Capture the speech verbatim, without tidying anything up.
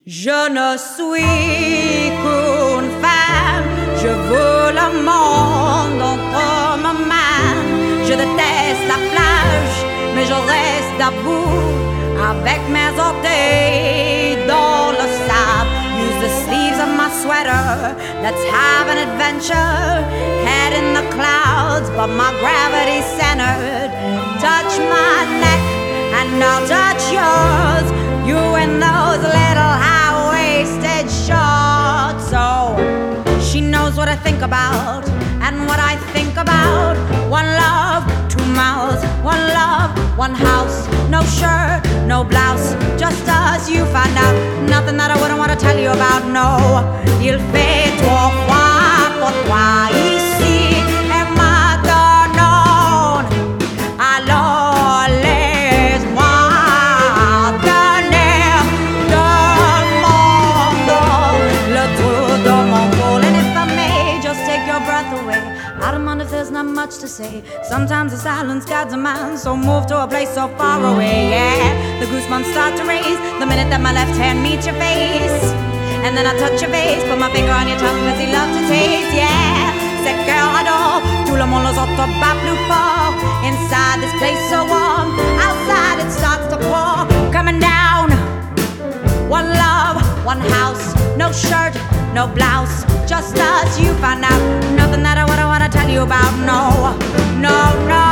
Je ne suis qu'une femme, je veux le monde entre ma main. Je déteste la plage, mais je reste debout avec mes orteils dans le sable. Use the sleeves of my sweater, let's have an adventure. Head in the clouds, but my gravity's centered. Touch my neck and I'll touch yours. You in those little high-waisted shorts. So she knows what I think about and what I think about. One love, two mouths. One love, one house. No shirt, no blouse, just us. You find out nothing that I wouldn't want to tell you about. No, il fait trop froid pour toi ici et maintenant. Alors laisse-moi tenir le monde, le trou de mon col. And if I may just take your breath away, I don't mind if there's not much to say. Sometimes the silence guides a man, so move to a place so far away. Yeah, the goosebumps start to raise the minute that my left hand meets your face. And then I touch your face, put my finger on your tongue, cause he loves to taste. Yeah, cette girl adore, tout le monde les autres bat plus fort. Inside this place so warm, outside it starts to pour. Coming down, one love, one house. No shirt, no blouse, just us. You find out nothing that I wouldn't wanna tell you about. No, no, no.